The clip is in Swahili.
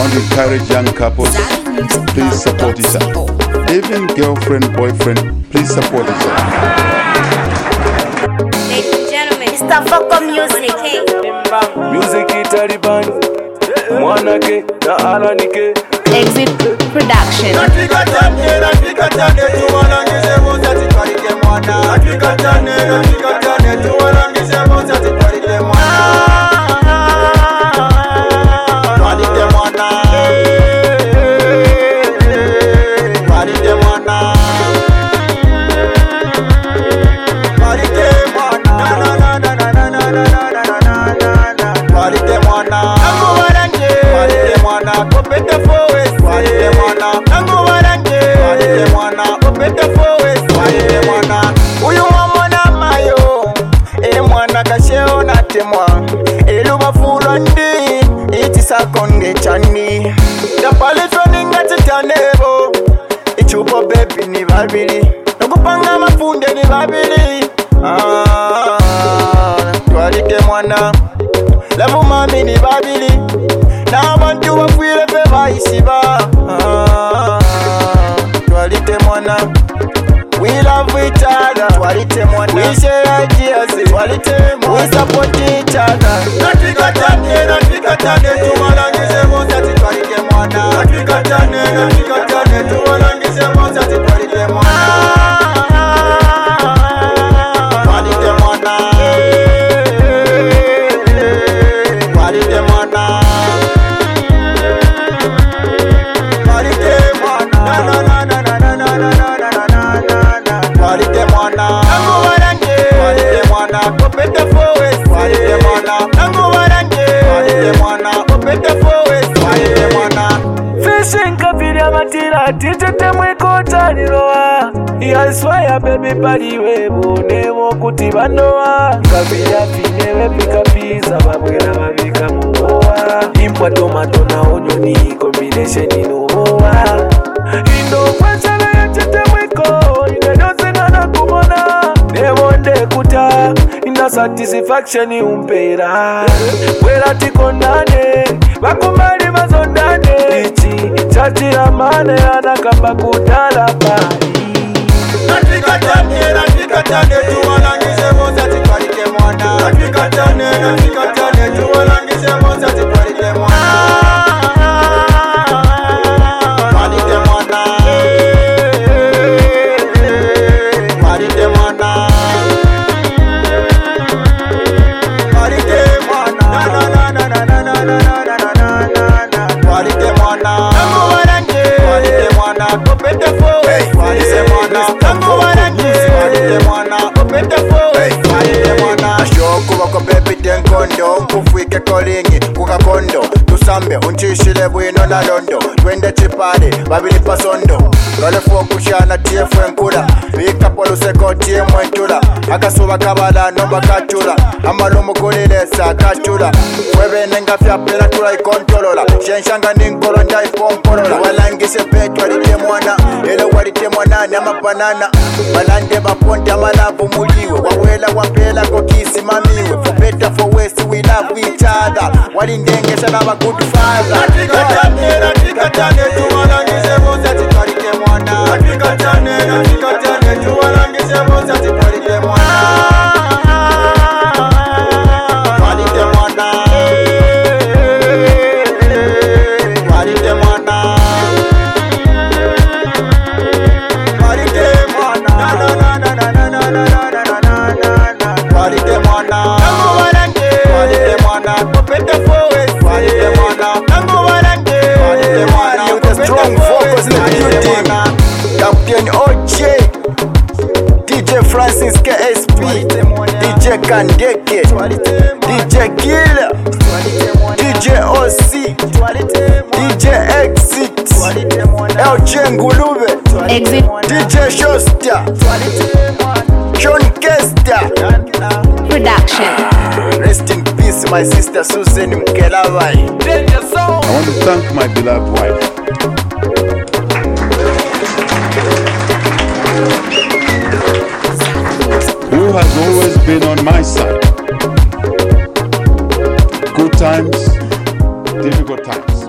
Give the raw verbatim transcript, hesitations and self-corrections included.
want to encourage young couples, please support each other. Even girlfriend, boyfriend, please support each other. Ladies and gentlemen, it's the Foko Music. Music Taliban, Mwanake, na Alanike. Exit Production. Konde chani da paletroni ngati tanebo ichupo baby ni babili nokupanga mafunde ni babili ah twalike mwana lavu mami ni babili na abantu bafwire fe bayisiba ah twalike mwana. We love each other. Twalite mwana. We share ideas. Twalite mwana. We support each other. Natikatane, natikatane, tuwalangize mozati twalite mwana. Natikatane, natikatane, tuwalangize mozati twalite mwana. Twalite mwana. Twalite mwana. Twalite mwana. Na na na na na na na na na na. Twalite mwana, nangu warange. Twalite mwana, kopete forward. Twalite mwana, nangu warange. Twalite mwana, kopete forward. Twalite mwana. Fishing kapiri amatira, titete mwiko taliroa. I swear baby bali webo, nevo kuti bandoa. Kapiri afinewe pika pizza, babwela babika muoa. Impwa tomato na onyoni, combination inoa. Indo kwachale ya tete mwiko, kuta ina satisfaction umpera wera tikondane bakumali mazondane ichi chachira mane anakamba kudala pai natikatane natikatane tuwalangize mozati twalite mwana natikatane natikatane tuwalangize mozati twalite mwana twalite mwana twalite mwana kufike kolingi kukakondo tusambe unchishile bwino na londo twende chipale babili pasondo galefu kushana tiefwe nkula bikapo luseko tiemwe ntula akasuba kabala nomba kachula amalumu kulilesa kachula webene ngafya pela tula ikontolola shenshanga ninkolo nja ipompolola walangise petwa lite mwana ele walite mwana nyama banana balande baponte amalavu muliwe wawela wapela kokisi mamiwe for better for worse we love each other walindengesha naba good father natikatane natikatane tuwalangize mozati twalite mwana natikatane natikatane tuwalangize mozati twalite mwana twalite mwana twalite mwana twalite mwana na na na na na na na na twalite mwana nangu warange twalite mwana kopete forward twalite mwana nangu warange twalite mwana you the strong focus in the building Captain O J D J Francis K S P D J Kandeke D J Killer D J O C D J Exit L J Ngulube D J Shosta John Kester Production. Rest in peace my sister Susan Mkelawai. I want to thank my beloved wife. Who has always been on my side. Good times, difficult times.